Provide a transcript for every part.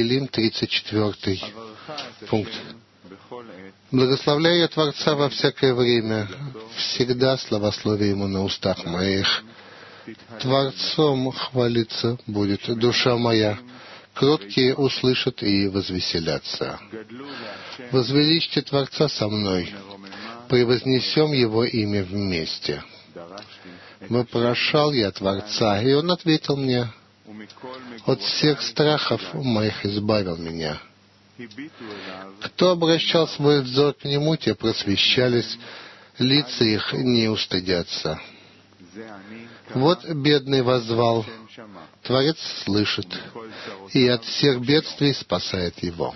Теилим, 34 пункт. Благословляю я Творца во всякое время, всегда славословие Ему на устах моих. Творцом хвалиться будет душа моя, кроткие услышат и возвеселятся. Возвеличьте Творца со мной, превознесем Его имя вместе. Вопрошал я Творца, и Он ответил мне, от всех страхов моих избавил меня. Кто обращал свой взор к Нему, те просвещались, лица их не устыдятся. Вот бедный воззвал, Творец слышит, и от всех бедствий спасает его.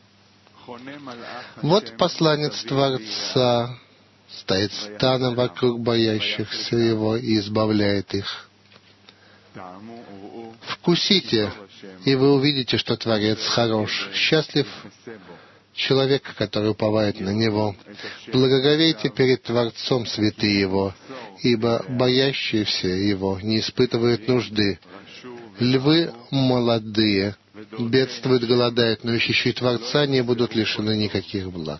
Вот посланец Творца стоит станом вокруг боящихся Его и избавляет их. Вкусите, и вы увидите, что Творец хорош. Счастлив человек, который уповает на Него. Благоговейте перед Творцом, святые Его, ибо боящиеся Его не испытывают нужды. Львы молодые бедствуют, голодают, но ищущие Творца не будут лишены никаких благ.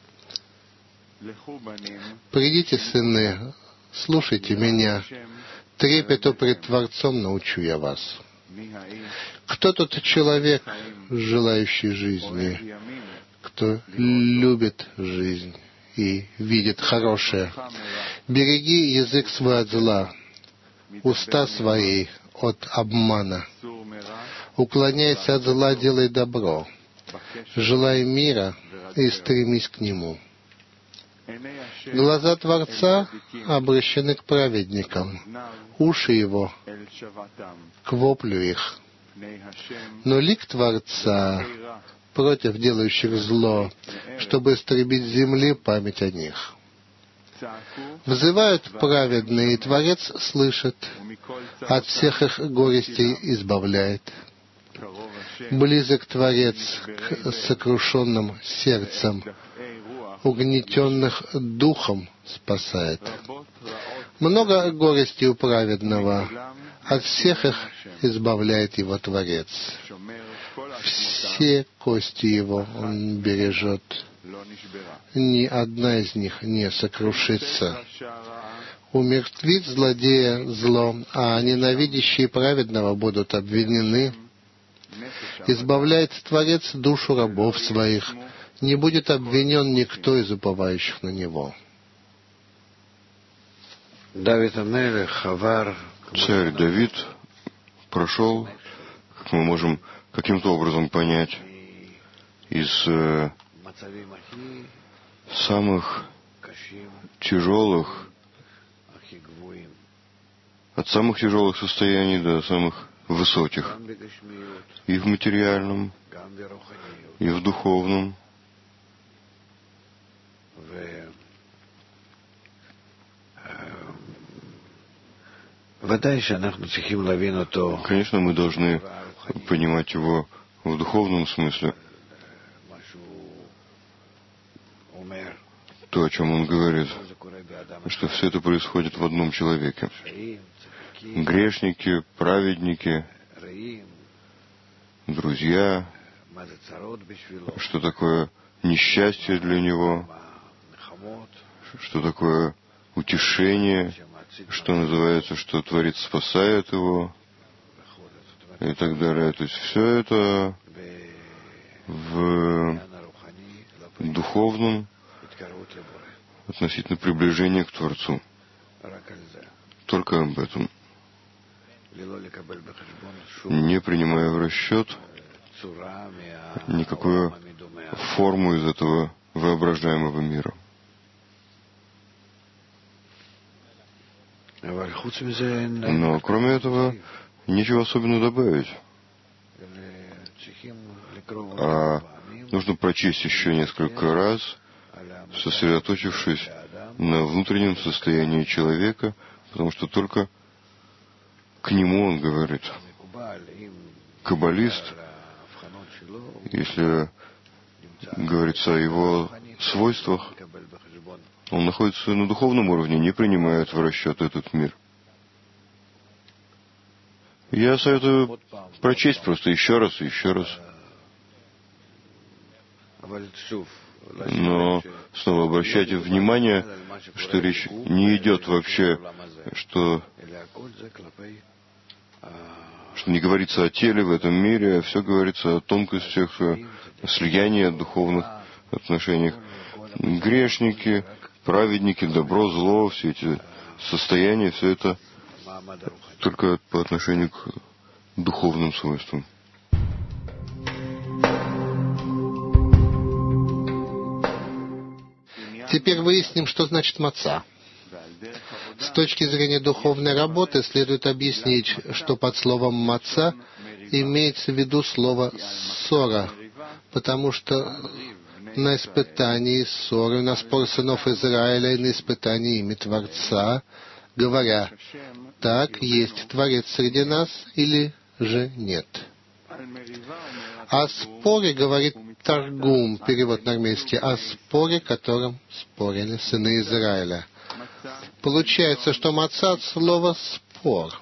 Придите, сыны, слушайте меня. Трепету пред Творцом научу я вас. Кто тот человек, желающий жизни, кто любит жизнь и видит хорошее? Береги язык свой от зла, уста свои от обмана. Уклоняйся от зла, делай добро. Желай мира и стремись к нему. Глаза Творца обращены к праведникам, уши Его к воплю их. Но лик Творца против делающих зло, чтобы истребить с земли память о них. Взывают праведные, и Творец слышит, от всех их горестей избавляет. Близок Творец к сокрушенным сердцам, угнетенных духом спасает. Много горестей у праведного, от всех их избавляет его Творец. Все кости его он бережет, ни одна из них не сокрушится. Умертвит злодея зло, а ненавидящие праведного будут обвинены. Избавляет Творец душу рабов своих, не будет обвинен никто из уповающих на Него. Царь Давид прошел, как мы можем каким-то образом понять, из самых тяжелых, от самых тяжелых состояний до самых высоких, и в материальном, и в духовном. Конечно, мы должны понимать его в духовном смысле. То, о чем он говорит, что все это происходит в одном человеке. Грешники, праведники, друзья, что такое несчастье для него, что такое утешение, что называется, что Творец спасает его, и так далее. То есть все это в духовном относительно приближения к Творцу. Только об этом. Не принимая в расчет никакую форму из этого воображаемого мира. Но кроме этого, нечего особенно добавить. А нужно прочесть еще несколько раз, сосредоточившись на внутреннем состоянии человека, потому что только к нему он говорит. Каббалист, если говорится о его свойствах, он находится на духовном уровне, не принимает в расчет этот мир. Я советую прочесть просто еще раз и еще раз, Но снова обращайте внимание, что речь не идет вообще, что не говорится о теле в этом мире, а все говорится о тонкостях слияния, духовных отношениях. Грешники, праведники, добро, зло, все эти состояния, все это только по отношению к духовным свойствам. Теперь выясним, что значит маца. С точки зрения духовной работы следует объяснить, что под словом маца имеется в виду слово ссора, потому что на испытании ссоры, на спор сынов Израиля и на испытании ими Творца, говоря, так, есть Творец среди нас или же нет. О споре говорит Таргум, перевод на армейский, о споре, которым спорили сыны Израиля. Получается, что маца от слова «спор».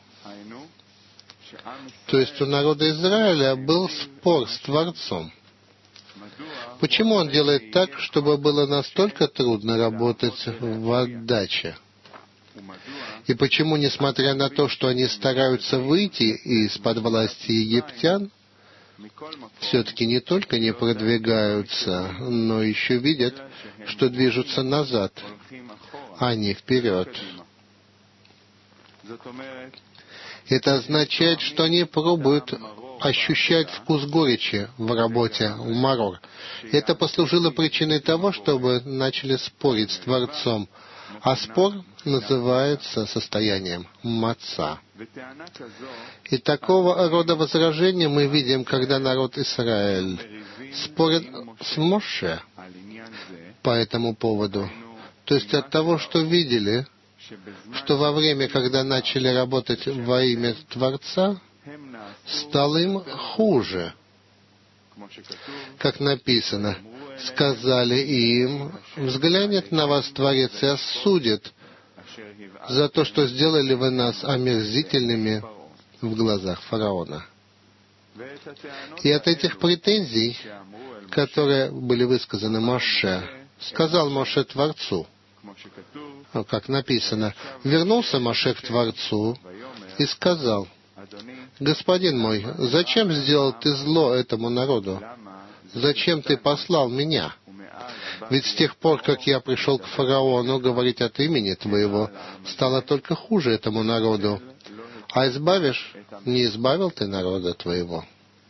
То есть у народа Израиля был спор с Творцом. Почему он делает так, чтобы было настолько трудно работать в отдаче? И почему, несмотря на то, что они стараются выйти из-под власти египтян, все-таки не только не продвигаются, но еще видят, что движутся назад, а не вперед. Это означает, что они пробуют ощущать вкус горечи в работе, в марор. Это послужило причиной того, чтобы начали спорить с Творцом. А спор называется состоянием маца. И такого рода возражения мы видим, когда народ Израиль спорит с Моше по этому поводу. То есть от того, что видели, что во время, когда начали работать во имя Творца, стало им хуже. Как написано, сказали им, взглянет на вас Творец и осудит за то, что сделали вы нас омерзительными в глазах фараона. И от этих претензий, которые были высказаны Моше, сказал Моше Творцу, как написано, вернулся Моше к Творцу и сказал, «Господин мой, зачем сделал ты зло этому народу? Зачем ты послал меня? Ведь с тех пор, как я пришел к фараону говорить от имени твоего, стало только хуже этому народу. А избавишь, не избавил ты народа твоего».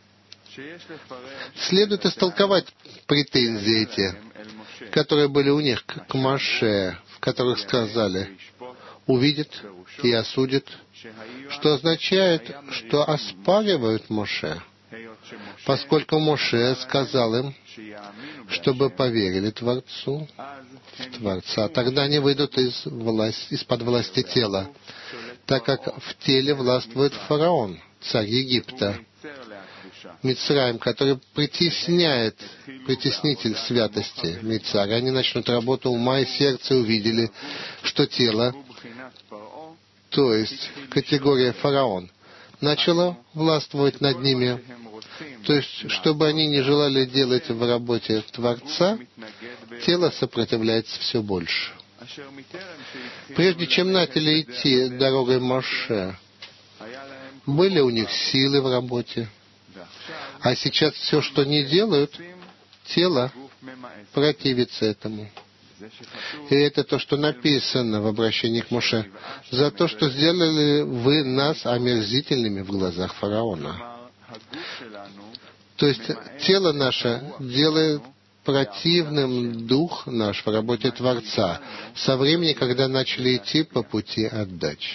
Следует истолковать претензии эти, которые были у них к Моше, в которых сказали «увидит и осудит», что означает, что оспаривают Моше, поскольку Моше сказал им, чтобы поверили Творцу, в Творца. Тогда они выйдут из-под власти тела, так как в теле властвует фараон, царь Египта, Мицраим, который притеснитель святости Мицрая. Они начнут работу ума и сердца и увидели, что тело, то есть категория фараон, начала властвовать над ними. То есть, чтобы они не желали делать в работе Творца, тело сопротивляется все больше. Прежде чем начали идти дорогой Моше, были у них силы в работе. А сейчас все, что они делают, тело противится этому. И это то, что написано в обращении к Моше. «За то, что сделали вы нас омерзительными в глазах фараона». То есть тело наше делает противным дух наш в работе Творца со времени, когда начали идти по пути отдачи.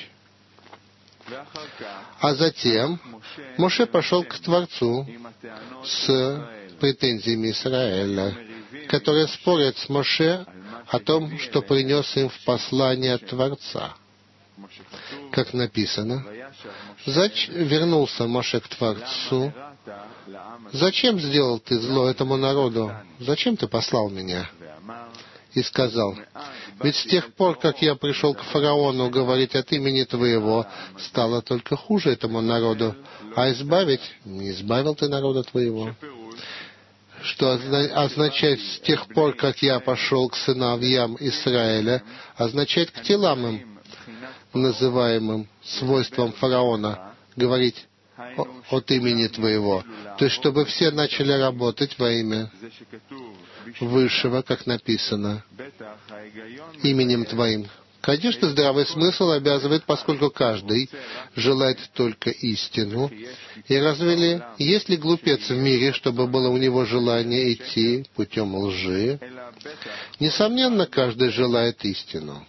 А затем Моше пошел к Творцу с претензиями Израиля, которые спорят с Моше о том, что принес им в послание от Творца. Как написано, вернулся Моше к Творцу. «Зачем сделал ты зло этому народу? Зачем ты послал меня?» И сказал, «Ведь с тех пор, как я пришел к фараону говорить от имени твоего, стало только хуже этому народу, а избавить не избавил ты народа твоего». что означает «с тех пор, как я пошел к сыновьям Израиля», означает «к телам им», называемым свойством фараона, говорить от имени твоего. То есть, чтобы все начали работать во имя Высшего, как написано, именем твоим. Конечно, здравый смысл обязывает, поскольку каждый желает только истину. И разве ли, есть ли глупец в мире, чтобы было у него желание идти путем лжи? Несомненно, каждый желает истину.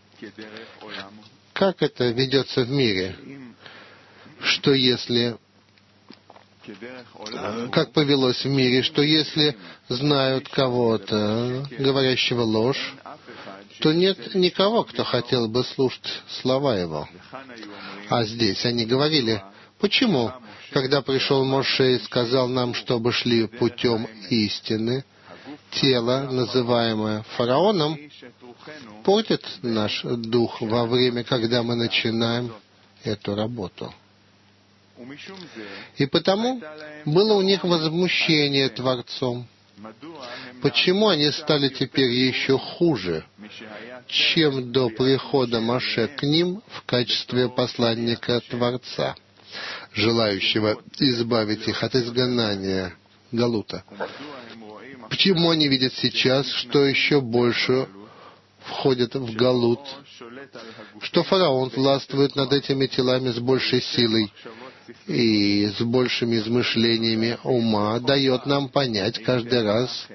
Как это ведется в мире? Что если... Как повелось в мире, что если знают кого-то, говорящего ложь, то нет никого, кто хотел бы слушать слова его. А здесь они говорили, почему, когда пришел Моше и сказал нам, чтобы шли путем истины, тело, называемое фараоном, портит наш дух во время, когда мы начинаем эту работу. И потому было у них возмущение Творцом. Почему они стали теперь еще хуже, чем до прихода Моше к ним в качестве посланника Творца, желающего избавить их от изгнания Галута? Почему они видят сейчас, что еще больше входит в Галут, что фараон властвует над этими телами с большей силой и с большими измышлениями ума, дает нам понять каждый раз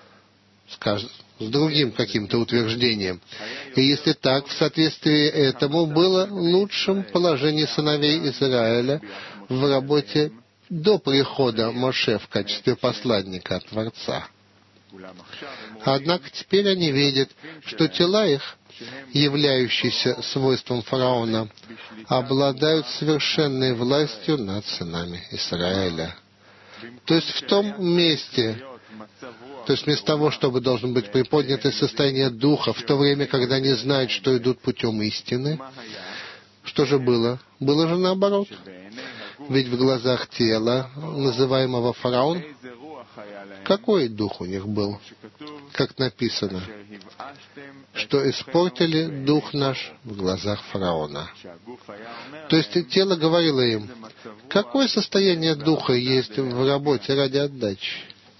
с другим каким-то утверждением. И если так, в соответствии этому было лучшим положение сыновей Израиля в работе до прихода Моше в качестве посланника Творца. Однако теперь они видят, что тела их, являющиеся свойством фараона, обладают совершенной властью над сынами Израиля. То есть в том месте, то есть вместо того, чтобы должно быть приподнятое состояние духа, в то время, когда они знают, что идут путем истины, что же было? Было же наоборот. Ведь в глазах тела, называемого фараон, какой дух у них был? Как написано, что испортили дух наш в глазах фараона. То есть тело говорило им, какое состояние духа есть в работе ради отдачи?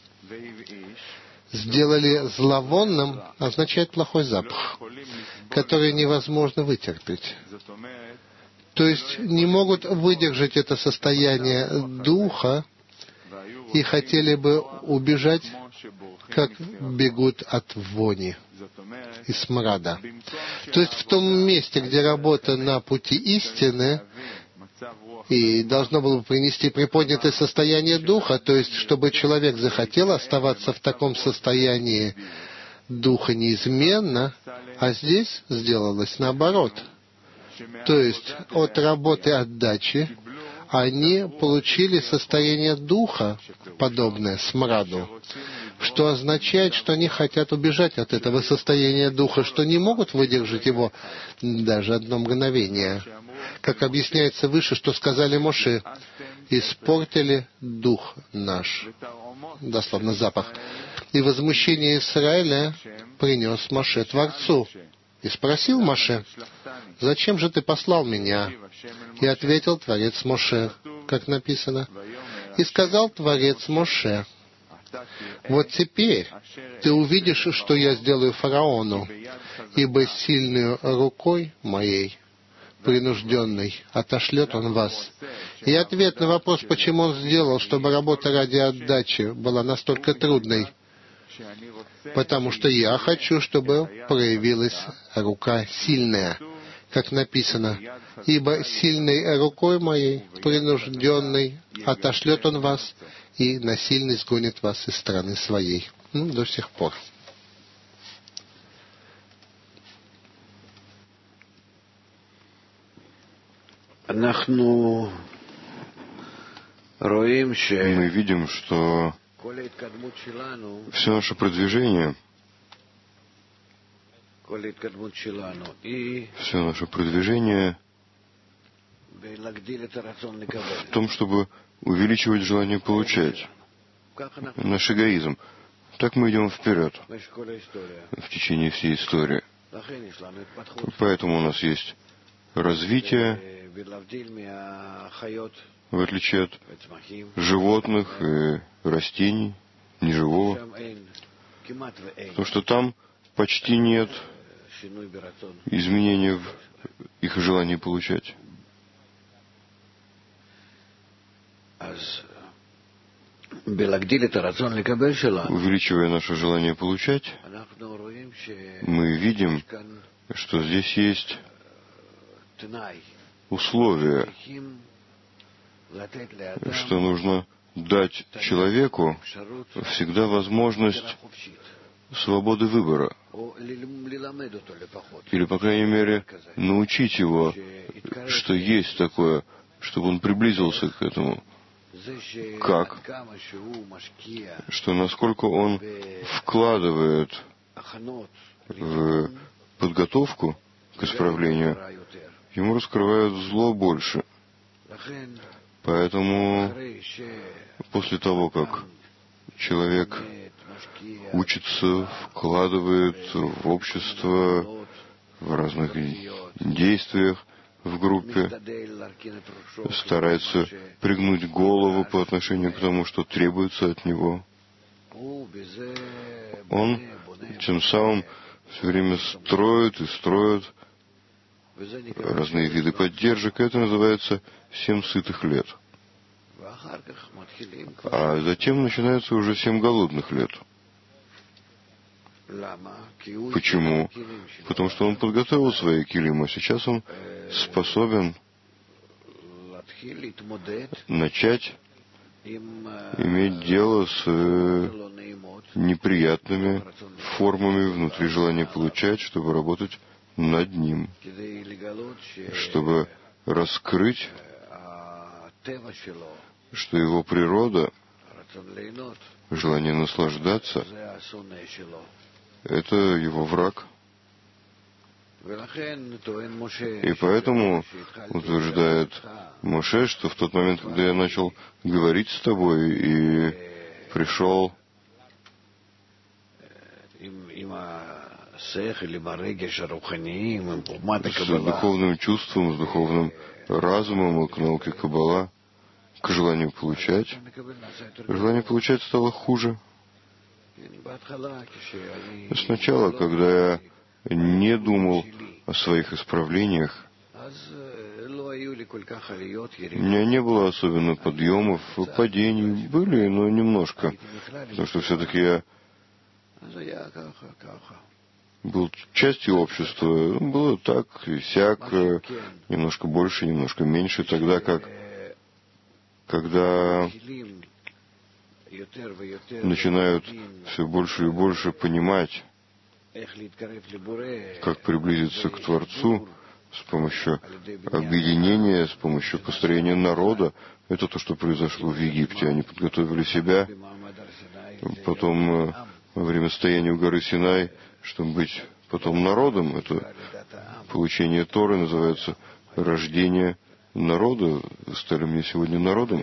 Сделали зловонным означает плохой запах, который невозможно вытерпеть. То есть не могут выдержать это состояние духа и хотели бы убежать, как бегут от вони и смрада. То есть в том месте, где работа на пути истины, и должно было бы принести приподнятое состояние духа, то есть чтобы человек захотел оставаться в таком состоянии духа неизменно, а здесь сделалось наоборот. То есть от работы отдачи они получили состояние духа, подобное смраду, что означает, что они хотят убежать от этого состояния духа, что не могут выдержать его даже одно мгновение. Как объясняется выше, что сказали Моше, «Испортили дух наш», дословно запах. И возмущение Израиля принес Моше Творцу. И спросил Моше, «Зачем же ты послал меня?» И ответил Творец Моше, как написано, «И сказал Творец Моше, вот теперь ты увидишь, что я сделаю фараону, ибо сильной рукой моей, принужденной, отошлет он вас». И ответ на вопрос, почему он сделал, чтобы работа ради отдачи была настолько трудной, потому что я хочу, чтобы проявилась рука сильная, как написано, «Ибо сильной рукой моей, принужденной, отошлет он вас, и насильно изгонит вас из страны своей». До сих пор. Мы видим, что все наше продвижение, в том, чтобы увеличивать желание получать. наш эгоизм. Так мы идем вперед в течение всей истории. Поэтому у нас есть развитие, в отличие от животных и растений, неживого. Потому что там почти нет изменений в их желании получать. Увеличивая наше желание получать, мы видим, что здесь есть условия, что нужно дать человеку всегда возможность свободы выбора. Или, по крайней мере, научить его, что есть такое, чтобы он приблизился к этому. Как? Что насколько он вкладывает в подготовку к исправлению, ему раскрывают зло больше. Поэтому после того, как человек учится, вкладывает в общество, в разных действиях в группе, старается пригнуть голову по отношению к тому, что требуется от него, он тем самым все время строит и строит разные виды поддержек. Это называется 7 сытых лет. А затем начинается уже 7 голодных лет. Почему? Потому что он подготовил свои килим, а сейчас он способен начать иметь дело с неприятными формами внутри желания получать, чтобы работать над ним, чтобы раскрыть, что его природа, желание наслаждаться, это его враг. И поэтому утверждает Моше, что в тот момент, когда я начал говорить с тобой и пришел с духовным чувством, с духовным разумом и к науке Каббала, к желанию получать, желание получать стало хуже. Сначала, когда я не думал о своих исправлениях, у меня не было особенно подъемов, падений. Были, но немножко. Потому что все-таки я был частью общества. Было так и сяк, немножко больше, немножко меньше. Тогда как, когда начинают все больше и больше понимать, как приблизиться к Творцу с помощью объединения, с помощью построения народа. Это то, что произошло в Египте. Они подготовили себя, потом во время стояния у горы Синай, чтобы быть потом народом. Это получение Торы называется рождение народа. Стали мне сегодня народом.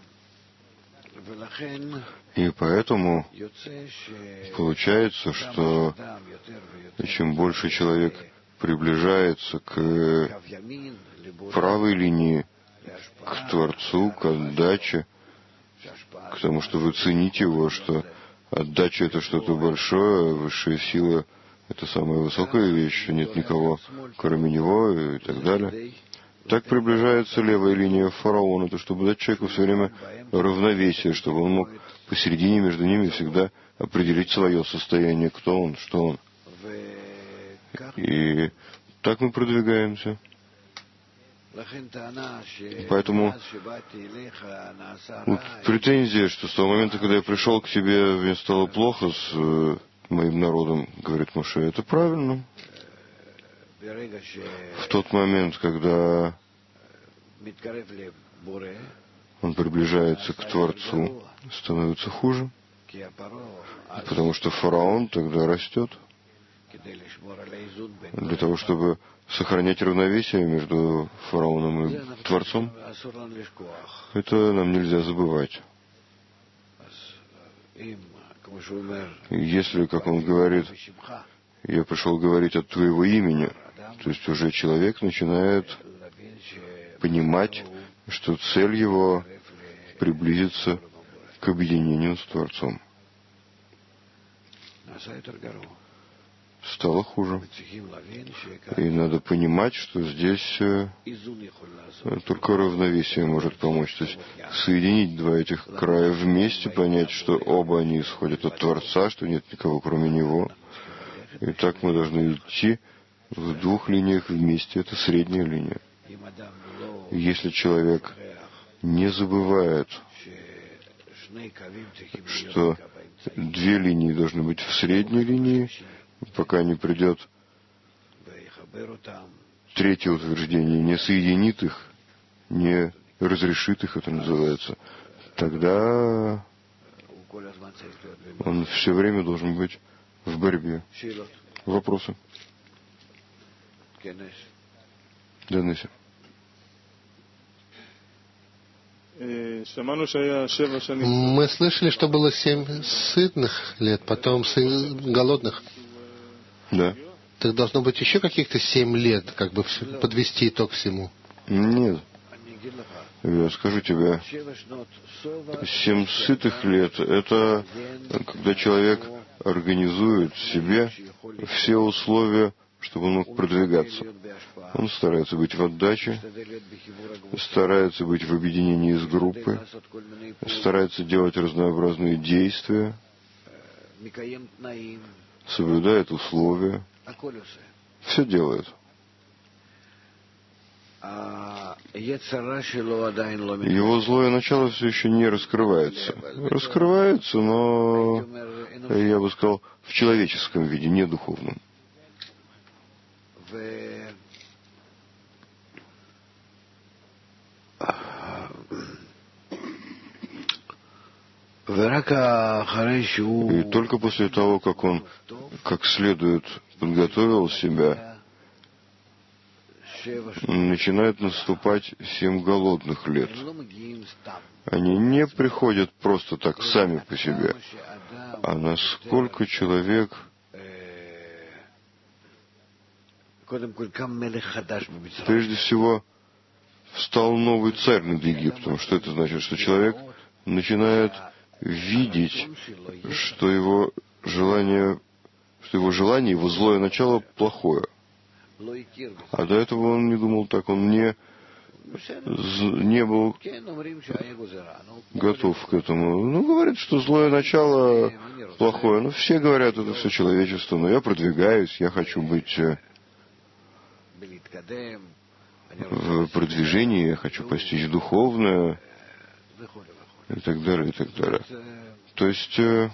И поэтому получается, что чем больше человек приближается к правой линии, к Творцу, к отдаче, к тому, что вы цените его, что отдача — это что-то большое, высшая сила — это самая высокая вещь, нет никого, кроме него, и так далее. Так приближается левая линия фараона, это чтобы дать человеку все время равновесие, чтобы он мог посередине между ними всегда определить свое состояние, кто он, что он. И так мы продвигаемся. Поэтому вот претензия, что с того момента, когда я пришел к тебе, мне стало плохо с моим народом, говорит Моше, это правильно. В тот момент, когда он приближается к Творцу, становится хуже, потому что фараон тогда растет. Для того, чтобы сохранять равновесие между фараоном и Творцом, это нам нельзя забывать. Если, как он говорит, я пришел говорить от твоего имени, то есть уже человек начинает понимать, что цель его приблизиться к объединению с Творцом. Стало хуже. И надо понимать, что здесь только равновесие может помочь. То есть соединить два этих края вместе, понять, что оба они исходят от Творца, что нет никого кроме Него. И так мы должны идти в двух линиях вместе. Это средняя линия. Если человек не забывает, что две линии должны быть в средней линии, пока не придет третье утверждение, не соединит их, не разрешит их, это называется, тогда он все время должен быть в борьбе. Вопросы? Да, Неся. Мы слышали, что было 7 сытных лет, потом голодных. Да. Так должно быть еще каких-то 7 лет, как бы подвести итог всему. Нет. Я скажу тебе, 7 сытых лет — это когда человек организует себе все условия, чтобы он мог продвигаться. Он старается быть в отдаче, старается быть в объединении с группой, старается делать разнообразные действия, соблюдает условия, все делает. Его злое начало все еще не раскрывается. Раскрывается, но, я бы сказал, в человеческом виде, не духовном. И только после того, как он как следует подготовил себя, начинает наступать 7 голодных лет. Они не приходят просто так сами по себе, а насколько человек прежде всего встал новый царь над Египтом. Что это значит? Что человек начинает видеть, что его желание, его злое начало плохое. А до этого он не думал так, он не был готов к этому. Говорит, что злое начало плохое. Все говорят, это все человечество, но я продвигаюсь, я хочу быть в продвижении, я хочу постичь духовное, и так далее, и так далее. То есть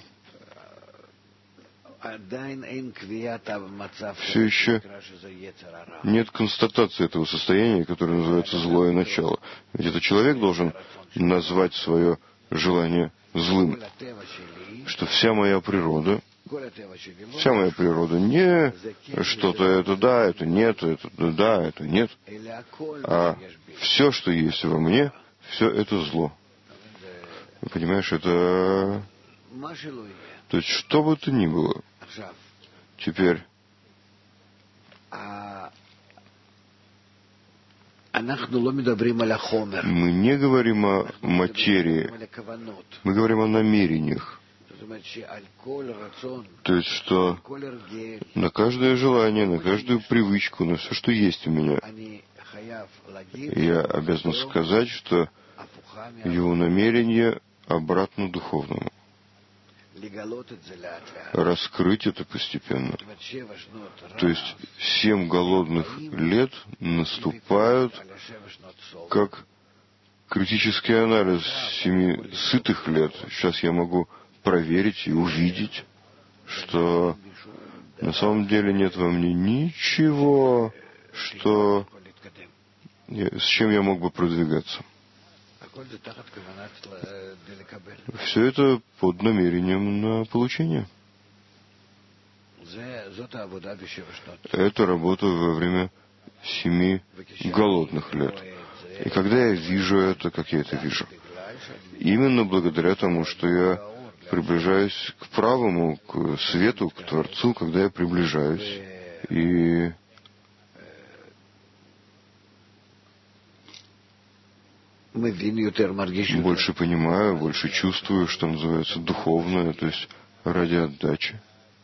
все еще нет констатации этого состояния, которое называется злое начало. Ведь этот человек должен назвать свое желание злым, что вся моя природа не что-то это да, это нет, это да, это нет, а все, что есть во мне, все это зло. Понимаешь, это... То есть, что бы то ни было. Теперь мы не говорим о материи, мы говорим о намерениях. То есть, что на каждое желание, на каждую привычку, на все, что есть у меня, я обязан сказать, что его намерение обратно духовному. Раскрыть это постепенно. То есть 7 голодных лет наступают как критический анализ 7 сытых лет. Сейчас я могу проверить и увидеть, что на самом деле нет во мне ничего, с чем я мог бы продвигаться. Все это под намерением на получение. Это работа во время 7 голодных лет. И когда я вижу это, как я это вижу? Именно благодаря тому, что я приближаюсь к правому, к свету, к Творцу, когда я приближаюсь. И больше понимаю, больше чувствую, что называется духовное, то есть ради отдачи.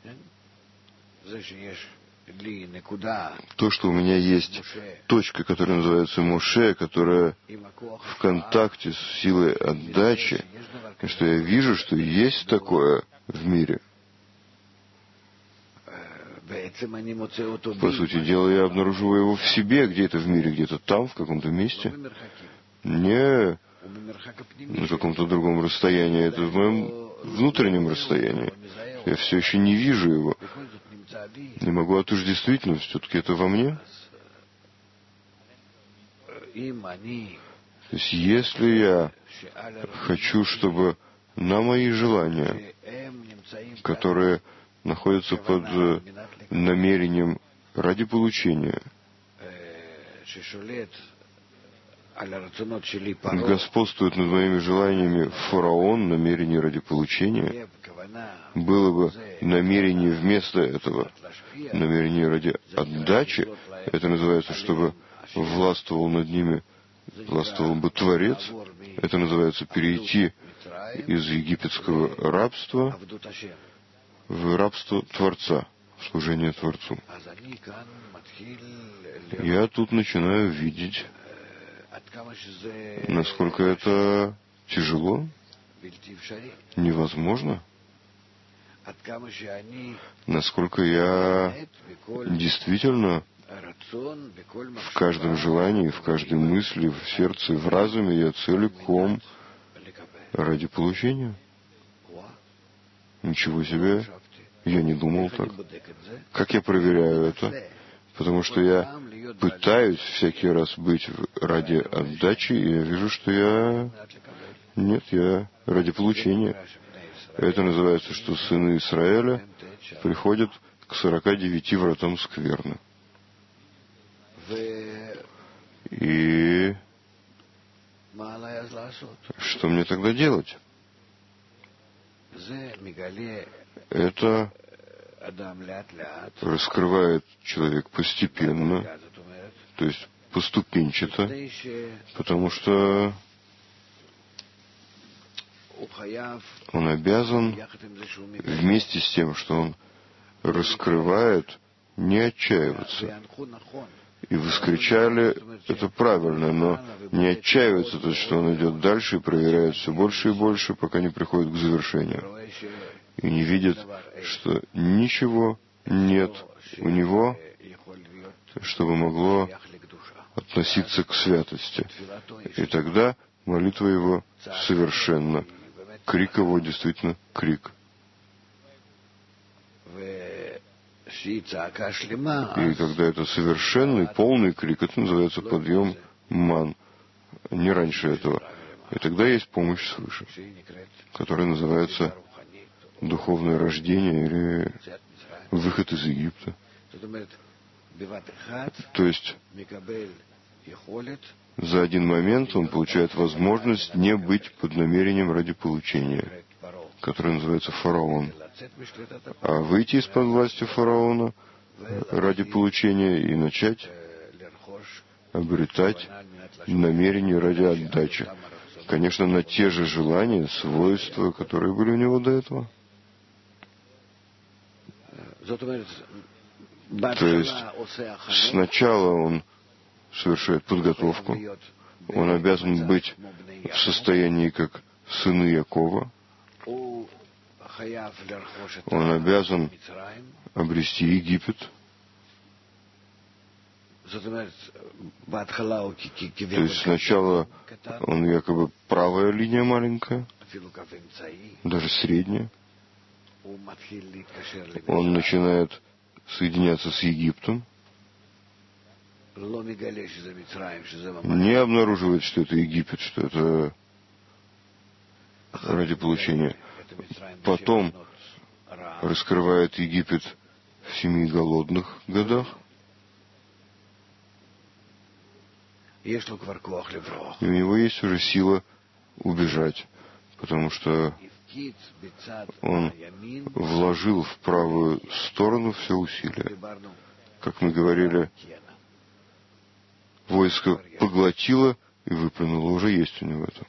То, что у меня есть точка, которая называется Моше, которая в контакте с силой отдачи, и что я вижу, что есть такое в мире. По сути дела, я обнаруживаю его в себе, где это в мире, где-то там, в каком-то месте, не на каком-то другом расстоянии, это в моем внутреннем расстоянии. Я все еще не вижу его, не могу отождествить, но все-таки это во мне. То есть, если я хочу, чтобы на мои желания, которые находятся под намерением ради получения, господствует над моими желаниями фараон, намерение ради получения, было бы намерение вместо этого, намерение ради отдачи, это называется, чтобы властвовал над ними, властвовал бы Творец, это называется перейти из египетского рабства в рабство Творца, в служение Творцу. Я тут начинаю видеть, насколько это тяжело, невозможно, насколько я действительно в каждом желании, в каждой мысли, в сердце, в разуме я целиком ради получения. Ничего себе, я не думал так. Как я проверяю это? Потому что я пытаюсь всякий раз быть ради отдачи, и я вижу, что я ради получения. Это называется, что сыны Израиля приходят к 49 вратам скверны. И что мне тогда делать? Это раскрывает человек постепенно, то есть поступенчато, потому что он обязан вместе с тем, что он раскрывает, не отчаиваться. И вы скричали, это правильно, но не отчаивается, то есть, что он идет дальше и проверяет все больше и больше, пока не приходит к завершению. И не видит, что ничего нет у него, чтобы могло относиться к святости. И тогда молитва его совершенна. Крик его действительно крик. И когда это совершенный, полный крик, это называется подъем ман. Не раньше этого. И тогда есть помощь свыше, которая называется духовное рождение или выход из Египта. То есть за один момент он получает возможность не быть под намерением ради получения, которое называется фараон. А выйти из-под власти фараона ради получения и начать обретать намерение ради отдачи. Конечно, на те же желания, свойства, которые были у него до этого. То есть сначала он совершает подготовку, он обязан быть в состоянии как сыны Якова, он обязан обрести Египет. То есть сначала он якобы правая линия маленькая, даже средняя. Он начинает соединяться с Египтом, не обнаруживает, что это Египет, что это ради получения. Потом раскрывает Египет в 7 голодных годах. И у него есть уже сила убежать, потому что он вложил в правую сторону все усилия. Как мы говорили, войско поглотило и выплюнуло. Уже есть у него это.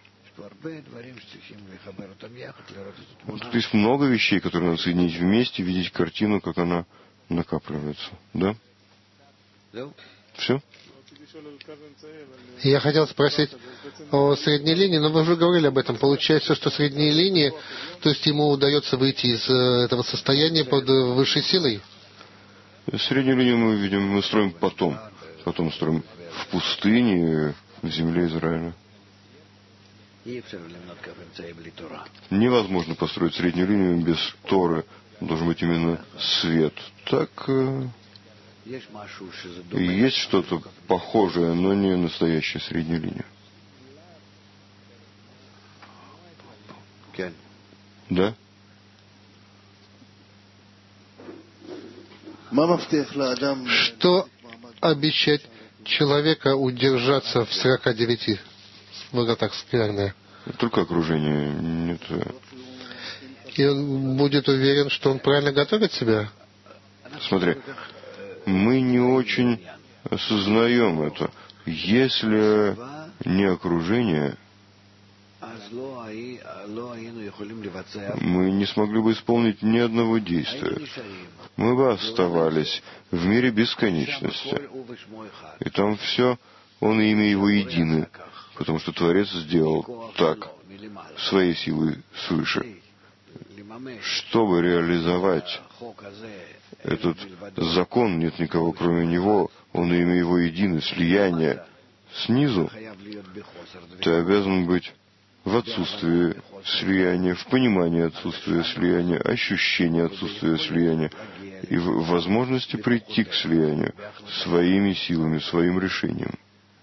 Тут есть много вещей, которые надо соединить вместе, видеть картину, как она накапливается. Да? Все? Я хотел спросить о средней линии, но вы уже говорили об этом. Получается, что средние линии, то есть ему удается выйти из этого состояния под высшей силой? Среднюю линию мы видим, мы строим потом. Потом строим в пустыне, в земле Израиля. Невозможно построить среднюю линию без Торы. Должен быть именно свет. Так, есть что-то похожее, но не настоящая средняя линия. Да? Что обещать человека удержаться в 49 вратах скверны? Только окружение. Нет. И он будет уверен, что он правильно готовит себя? Смотри, мы не очень осознаем это. Если не окружение, мы не смогли бы исполнить ни одного действия. Мы бы оставались в мире бесконечности. И там все, он и имя его едины. Потому что Творец сделал так, своей силой свыше. Чтобы реализовать этот закон, нет никого кроме него, он и имя его едины, слияние снизу, ты обязан быть в отсутствии слияния, в понимании отсутствия слияния, ощущении отсутствия слияния и в возможности прийти к слиянию своими силами, своим решением.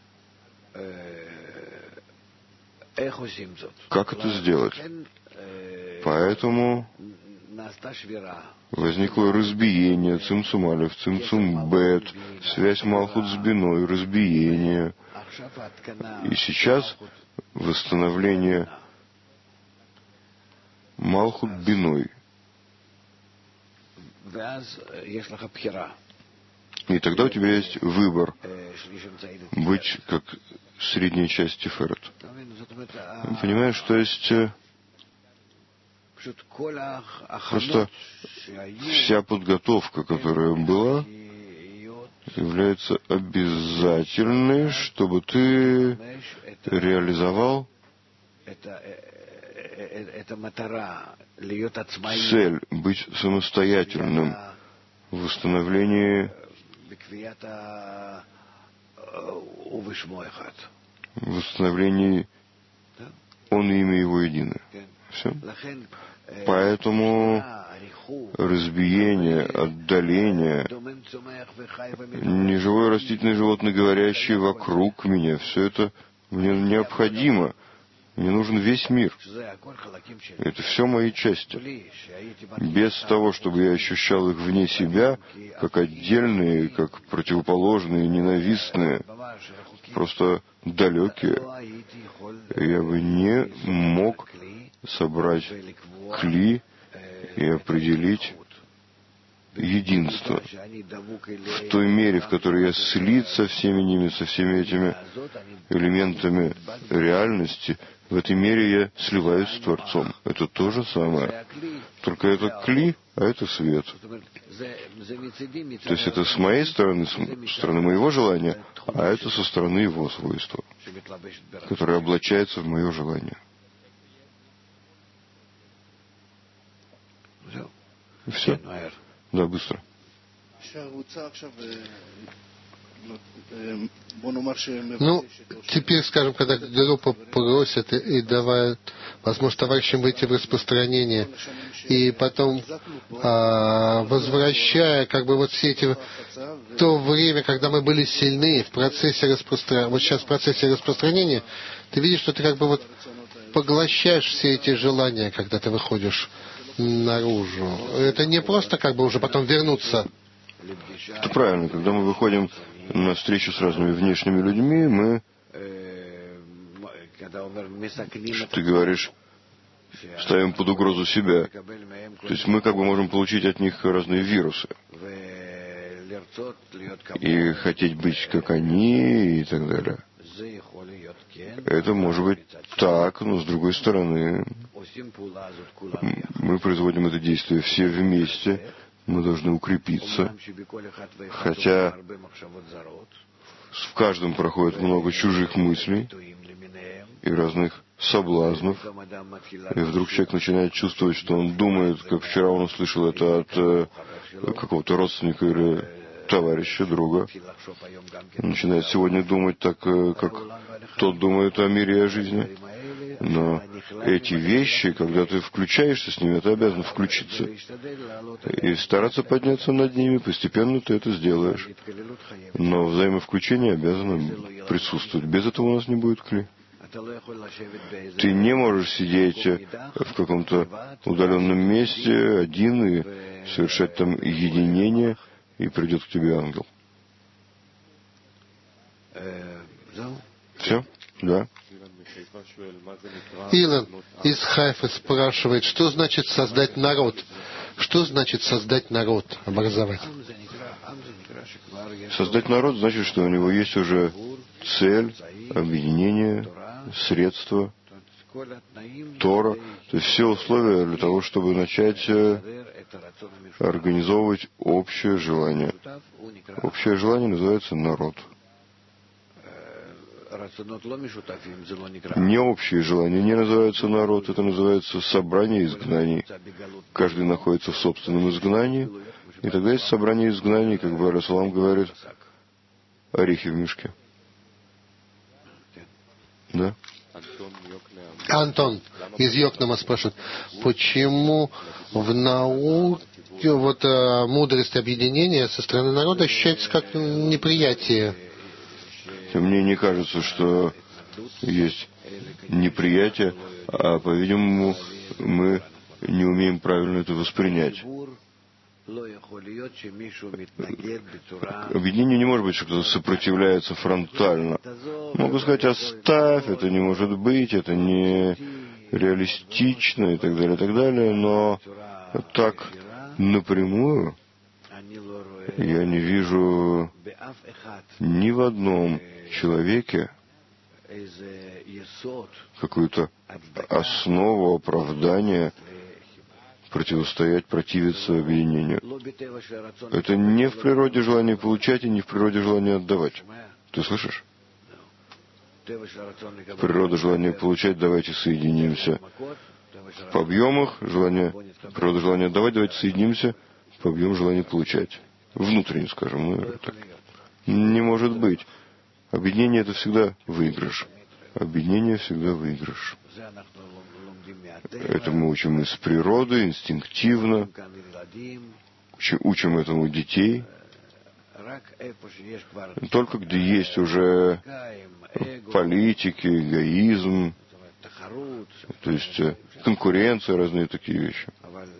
Как это сделать? Поэтому возникло разбиение, цимцум алеф, цимцум бет, связь Малхут с биной, разбиение. И сейчас восстановление Малхут биной. И тогда у тебя есть выбор быть как средняя часть Тиферет. Понимаешь, то есть просто вся подготовка, которая была, является обязательной, чтобы ты реализовал цель быть самостоятельным в восстановлении он и имя его единое. Все. Поэтому разбиение, отдаление, неживое растительное животное, говорящее вокруг меня, все это мне необходимо. Мне нужен весь мир. Это все мои части. Без того, чтобы я ощущал их вне себя, как отдельные, как противоположные, ненавистные, просто далекие, я бы не мог собрать кли и определить единство. В той мере, в которой я слит со всеми ними, со всеми этими элементами реальности, в этой мере я сливаюсь с Творцом. Это то же самое. Только это кли, а это свет. То есть это с моей стороны, со стороны моего желания, а это со стороны его свойства, которое облачается в мое желание. Все? Да, быстро. Ну, теперь, скажем, когда группа просит и давает возможность товарищам выйти в распространение, и потом, возвращая, как бы вот все эти, то время, когда мы были сильны в процессе распространения, вот сейчас в процессе распространения, ты видишь, что ты как бы вот поглощаешь все эти желания, когда ты выходишь наружу. Это не просто как бы уже потом вернуться. Это правильно. Когда мы выходим на встречу с разными внешними людьми, мы, что ты говоришь, ставим под угрозу себя. То есть мы как бы можем получить от них разные вирусы. И хотеть быть как они и так далее. Это может быть так, но с другой стороны, мы производим это действие все вместе, мы должны укрепиться, хотя в каждом проходит много чужих мыслей и разных соблазнов, и вдруг человек начинает чувствовать, что он думает, как вчера он услышал это от какого-то родственника или товарища, друга. Он начинает сегодня думать так, как тот думает о мире и о жизни. Но эти вещи, когда ты включаешься с ними, ты обязан включиться. И стараться подняться над ними, постепенно ты это сделаешь. Но взаимовключение обязано присутствовать. Без этого у нас не будет кли. Ты не можешь сидеть в каком-то удаленном месте один и совершать там единение, и придет к тебе ангел. Все? Да. Илон из Хайфы спрашивает, что значит создать народ? Что значит создать народ, образовать? Создать народ значит, что у него есть уже цель, объединение, средства, Тора, то есть все условия для того, чтобы начать организовывать общее желание. Общее желание называется народ. Не общие желания не называются народ, это называется собрание изгнаний. Каждый находится в собственном изгнании, и тогда есть собрание изгнаний, как бы Расулам говорит, орехи в мешке. Да? Антон из Йокнама спрашивает, почему в науке мудрость объединения со стороны народа ощущается как неприятие? Мне не кажется, что есть неприятие, а, по-видимому, мы не умеем правильно это воспринять. Объединение не может быть, что кто-то сопротивляется фронтально. Могу сказать, оставь, это не может быть, это не реалистично и так далее, но так напрямую я не вижу ни в одном человеке какую-то основу оправдания противостоять, противиться объединению. Это не в природе желания получать и не в природе желания отдавать. Ты слышишь? Природа желания получать, давайте соединимся. В объемах желания, природа желания отдавать, давайте соединимся по объему желания получать. Внутренне, скажем. Так. Не может быть. Объединение — это всегда выигрыш. Объединение всегда выигрыш. Это мы учим из природы, инстинктивно. Учим этому детей. Только где есть уже политики, эгоизм, то есть конкуренция, разные такие вещи.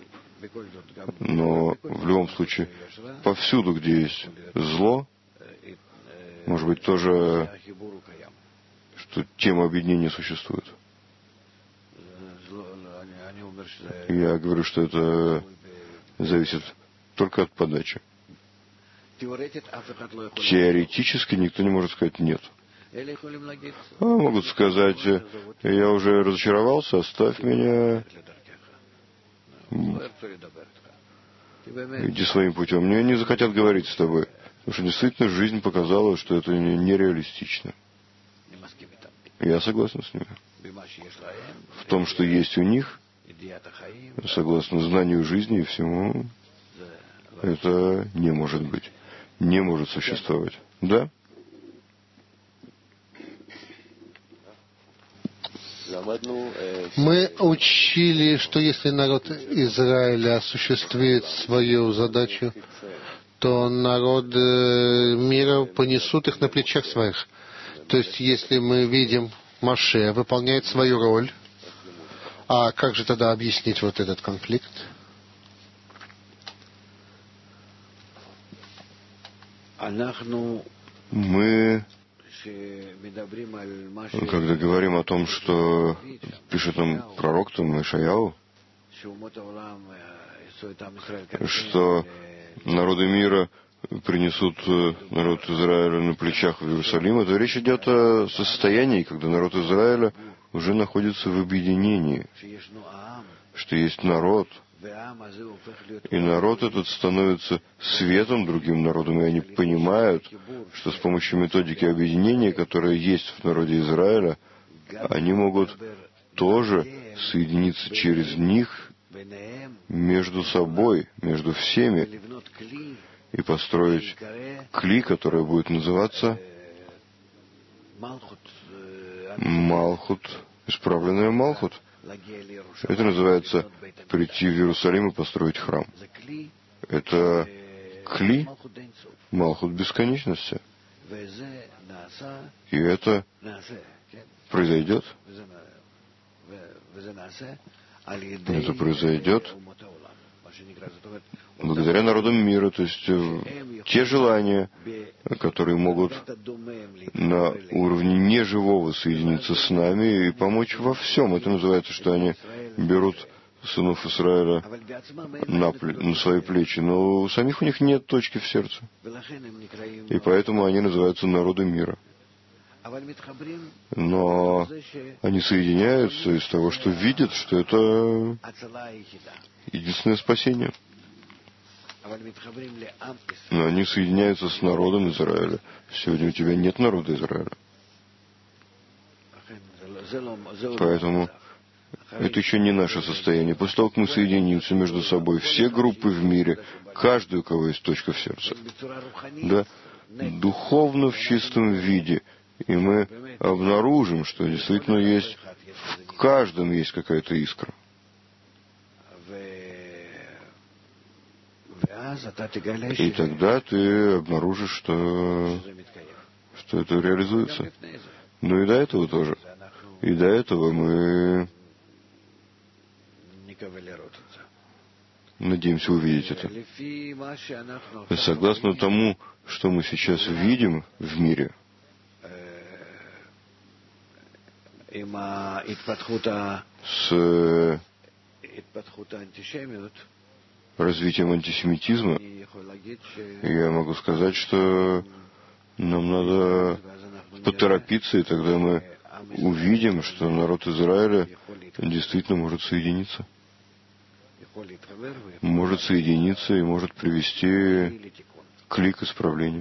Но в любом случае, повсюду, где есть зло, может быть, тоже, что тема объединения существует. Я говорю, что это зависит только от подачи. Теоретически никто не может сказать «нет». Могут сказать: «Я уже разочаровался, оставь меня, иди своим путем». Мне не захотят говорить с тобой, потому что действительно жизнь показала, что это нереалистично. Я согласен с ними. В том, что есть у них, согласно знанию жизни и всему, это не может быть, не может существовать. Да? Мы учили, что если народ Израиля осуществит свою задачу, то народы мира понесут их на плечах своих. То есть, если мы видим, Моше выполняет свою роль, а как же тогда объяснить вот этот конфликт? Мы когда говорим о том, что пишет нам пророк там Ишаяу, что народы мира принесут народ Израиля на плечах в Иерусалим, то речь идет о состоянии, когда народ Израиля уже находится в объединении, что есть народ, и народ этот становится светом другим народам, и они понимают, что с помощью методики объединения, которая есть в народе Израиля, они могут тоже соединиться через них между собой, между всеми, и построить кли, которое будет называться Малхут, исправленная Малхут. Это называется прийти в Иерусалим и построить храм. Это кли Малхут бесконечности. И это произойдет. Это произойдет благодаря народам мира, то есть те желания, которые могут на уровне неживого соединиться с нами и помочь во всем. Это называется, что они берут сынов Израиля на свои плечи, но у самих у них нет точки в сердце. И поэтому они называются народом мира. Но они соединяются из того, что видят, что это единственное спасение. Но они соединяются с народом Израиля. Сегодня у тебя нет народа Израиля. Поэтому это еще не наше состояние. После того, как мы соединимся между собой, все группы в мире, каждый, у кого есть точка в сердце, да, духовно в чистом виде, и мы обнаружим, что действительно есть, в каждом есть какая-то искра. И тогда ты обнаружишь, что это реализуется. Ну и до этого тоже. И до этого мы надеемся увидеть это. Согласно тому, что мы сейчас видим в мире, с развитием антисемитизма, я могу сказать, что нам надо поторопиться, и тогда мы увидим, что народ Израиля действительно может соединиться. Может соединиться и может привести кли к исправлению.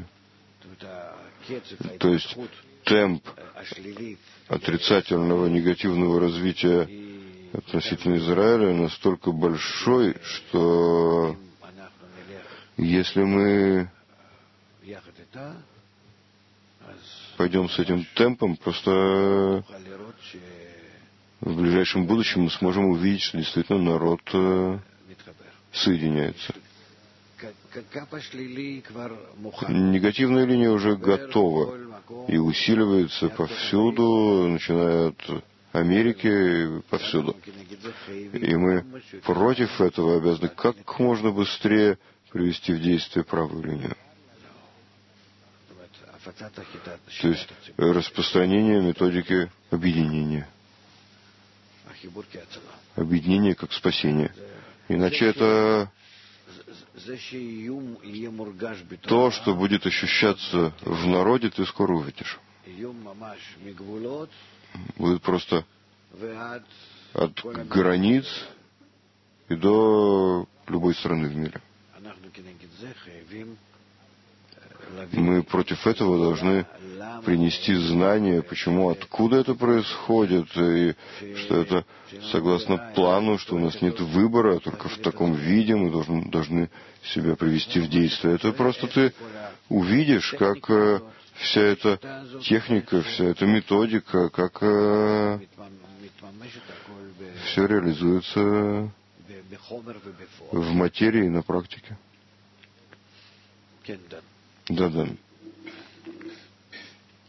То есть темп отрицательного, негативного развития относительно Израиля настолько большой, что если мы пойдем с этим темпом, просто в ближайшем будущем мы сможем увидеть, что действительно народ соединяется. Негативная линия уже готова и усиливается повсюду, начиная от Америки, повсюду. И мы против этого обязаны как можно быстрее привести в действие правую линию. То есть распространение методики объединения. Объединение как спасение. Иначе это то, что будет ощущаться в народе, ты скоро увидишь. Будет просто от границ и до любой страны в мире. Мы против этого должны принести знания, почему, откуда это происходит, и что это согласно плану, что у нас нет выбора, только в таком виде мы должны себя привести в действие. Это просто ты увидишь, как вся эта техника, вся эта методика, как все реализуется в материи и на практике. Да.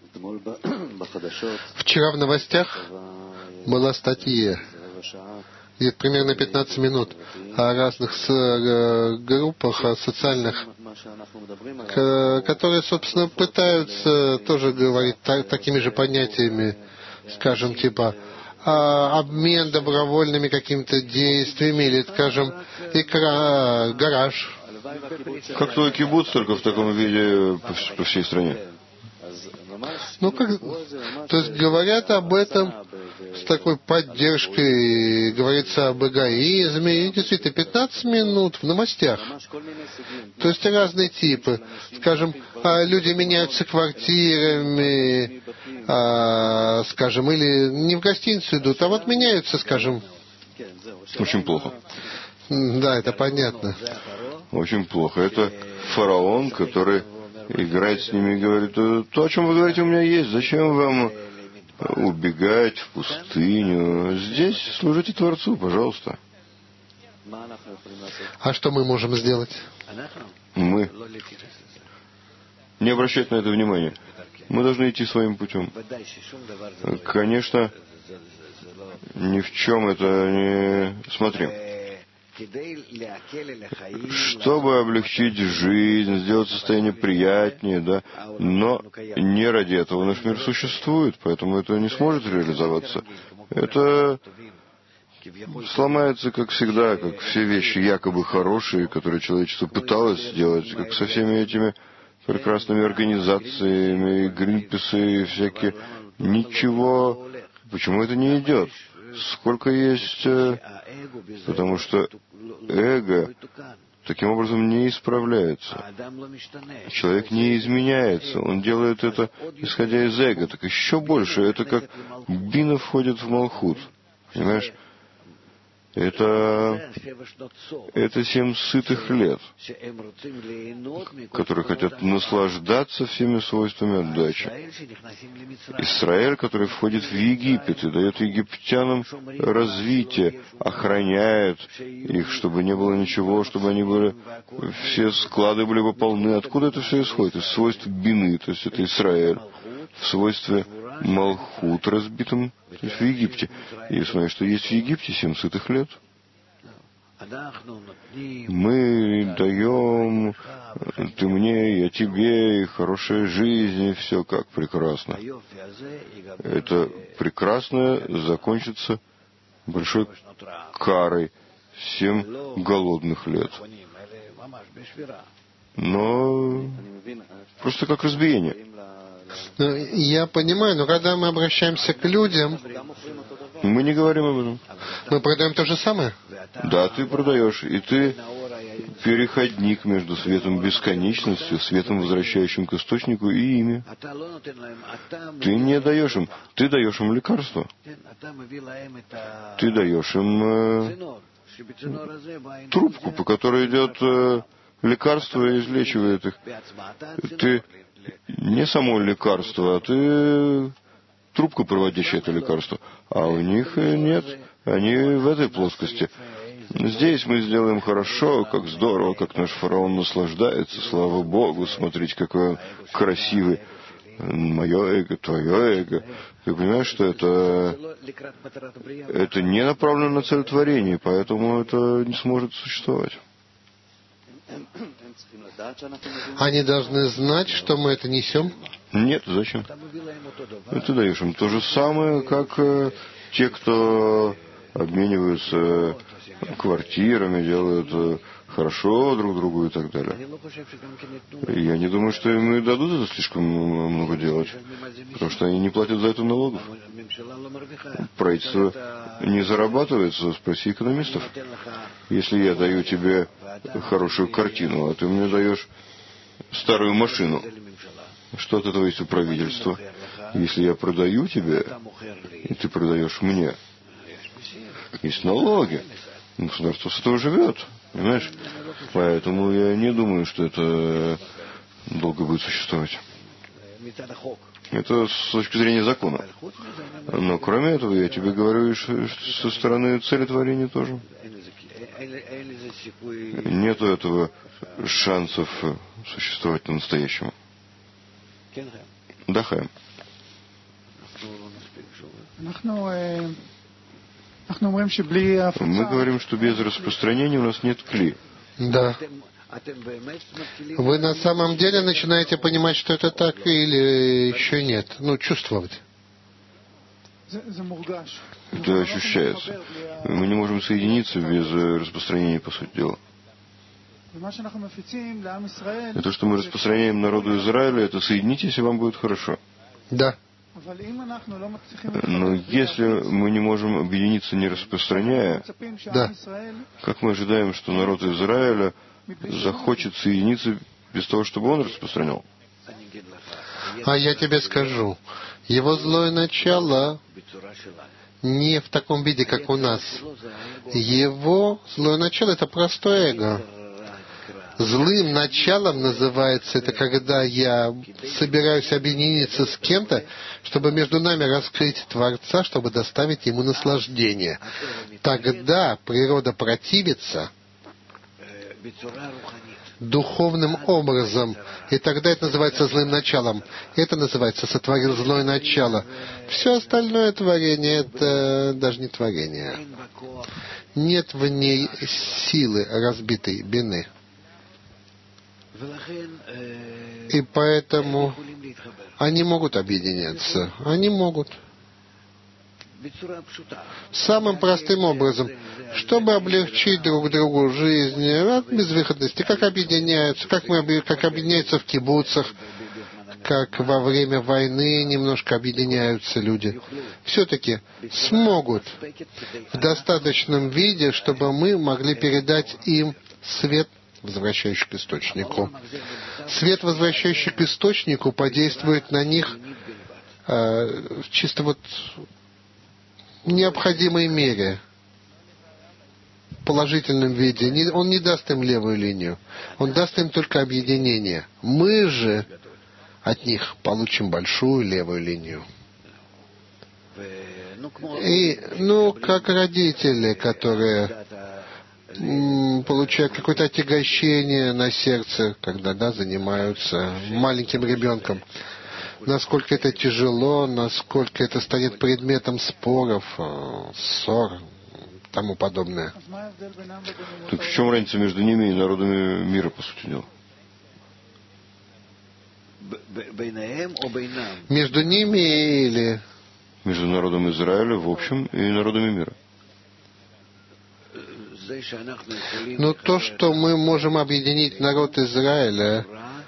Вчера в новостях была статья где-то примерно 15 минут о разных группах социальных, которые, собственно, пытаются тоже говорить такими же понятиями, скажем, типа обмен добровольными какими-то действиями или, скажем, гараж. Как твой кибуц, только в таком виде по всей стране. Ну, то есть говорят об этом с такой поддержкой, говорится об эгоизме, и действительно 15 минут в новостях. То есть разные типы. Скажем, люди меняются квартирами, скажем, или не в гостиницу идут, а вот меняются, скажем. Очень плохо. Да, это понятно. Очень плохо. Это фараон, который играет с ними и говорит: то, о чем вы говорите, у меня есть. Зачем вам убегать в пустыню? Здесь служите Творцу, пожалуйста. А что мы можем сделать? Мы не обращать на это внимания. Мы должны идти своим путем. Конечно, ни в чем это не... Смотри. Чтобы облегчить жизнь, сделать состояние приятнее, да, но не ради этого наш мир существует, поэтому это не сможет реализоваться. Это сломается, как всегда, как все вещи якобы хорошие, которые человечество пыталось сделать, как со всеми этими прекрасными организациями, Гринписы и всякие. Ничего. Почему это не идет? Сколько есть... Потому что эго таким образом не исправляется. Человек не изменяется. Он делает это, исходя из эго. Так еще больше. Это как бина входит в Малхут. Понимаешь? Это 7 сытых лет, которые хотят наслаждаться всеми свойствами отдачи. Израиль, который входит в Египет и дает египтянам развитие, охраняет их, чтобы не было ничего, чтобы они были, все склады были бы полны. Откуда это все исходит? Из свойств бины, то есть это Израиль. В свойстве Малхут разбитым, то есть в Египте. И смотри, что есть в Египте 7 сытых лет. Мы даем, ты мне, я тебе, и хорошая жизнь, и все как прекрасно. Это прекрасное закончится большой карой 7 голодных лет. Но просто как разбиение. Я понимаю, но когда мы обращаемся к людям... Мы не говорим об этом. Мы продаем то же самое? Да, ты продаешь. И ты переходник между светом бесконечности, светом, возвращающим к источнику, и ими. Ты не даешь им. Ты даешь им лекарство. Ты даешь им трубку, по которой идет лекарство и излечивает их. Ты не само лекарство, а ты трубка, проводящая это лекарство. А у них нет. Они в этой плоскости. Здесь мы сделаем хорошо, как здорово, как наш фараон наслаждается. Слава Богу, смотрите, какой он красивый. Мое эго, твое эго. Ты понимаешь, что это не направлено на цель творения, поэтому это не сможет существовать. Они должны знать, что мы это несем? Нет, зачем? Ты даешь им то же самое, как те, кто обмениваются квартирами, делают хорошо друг другу и так далее. Я не думаю, что им и дадут это слишком много делать, потому что они не платят за это налогов. Правительство не зарабатывается, спроси экономистов. Если я даю тебе хорошую картину, а ты мне даешь старую машину, что от этого есть у правительства? Если я продаю тебе, и ты продаешь мне, есть налоги. Государство с этого живет, понимаешь? Поэтому я не думаю, что это долго будет существовать. Это с точки зрения закона. Но кроме этого, я тебе говорю, со стороны цели творения тоже. Нету этого шансов существовать по-настоящему. Да, Хайм. Мы говорим, что без распространения у нас нет кли. Да. Вы на самом деле начинаете понимать, что это так, или еще нет? Чувствовать. Это ощущается. Мы не можем соединиться без распространения, по сути дела. И то, что мы распространяем народу Израиля, это соединитесь, и вам будет хорошо. Да. Но если мы не можем объединиться, не распространяя, да. Как мы ожидаем, что народ Израиля захочет соединиться без того, чтобы он распространял? А я тебе скажу, его злое начало не в таком виде, как у нас. Его злое начало — это простое эго. Злым началом называется это, когда я собираюсь объединиться с кем-то, чтобы между нами раскрыть Творца, чтобы доставить ему наслаждение. Тогда природа противится духовным образом, и тогда это называется злым началом. Это называется сотворил злое начало. Все остальное творение — это даже не творение. Нет в ней силы разбитой бины. И поэтому они могут объединяться. Они могут. Самым простым образом, чтобы облегчить друг другу жизнь от безвыходности, как объединяются, как объединяются в кибуцах, как во время войны немножко объединяются люди. Все-таки смогут в достаточном виде, чтобы мы могли передать им свет, возвращающий к источнику. Свет, возвращающий к источнику, подействует на них чисто в необходимой мере, в положительном виде. Он не даст им левую линию. Он даст им только объединение. Мы же от них получим большую левую линию. И, как родители, которые получают какое-то отягощение на сердце, когда занимаются маленьким ребенком. Насколько это тяжело, насколько это станет предметом споров, ссор, тому подобное. Так в чем разница между ними и народами мира, по сути дела? Между ними или... Между народом Израиля в общем и народами мира. Но то, что мы можем объединить народ Израиля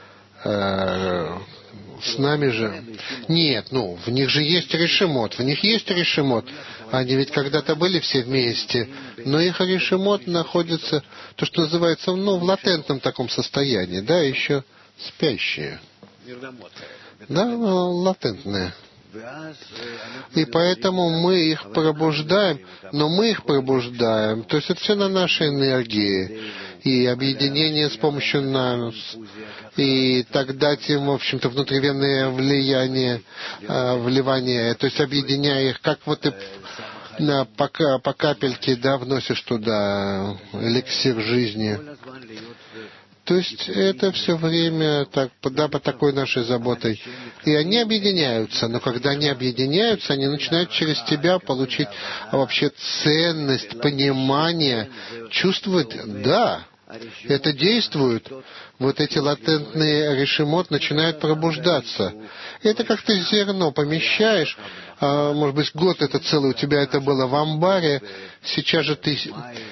с нами же... Нет, в них же есть решемот. В них есть решемот. Они ведь когда-то были все вместе. Но их решемот находится, то, что называется, в латентном таком состоянии. Да, еще спящие. Да, латентные. И поэтому мы их пробуждаем, но мы их пробуждаем. То есть это все на нашей энергии. И объединение с помощью нас. И так дать им, в общем-то, внутривенное влияние, вливание. То есть объединяя их, как ты по капельке, вносишь туда эликсир жизни. То есть это все время под такой нашей заботой. И они объединяются, но когда они объединяются, они начинают через тебя получить вообще ценность, понимание, чувствовать, да, это действует. Вот эти латентные решемот начинают пробуждаться. Это как ты зерно помещаешь, может быть, год это целый у тебя это было в амбаре, сейчас же ты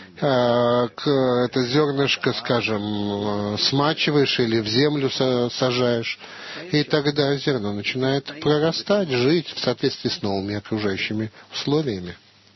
это зернышко, скажем, смачиваешь или в землю сажаешь, и тогда зерно начинает прорастать, жить в соответствии с новыми окружающими условиями.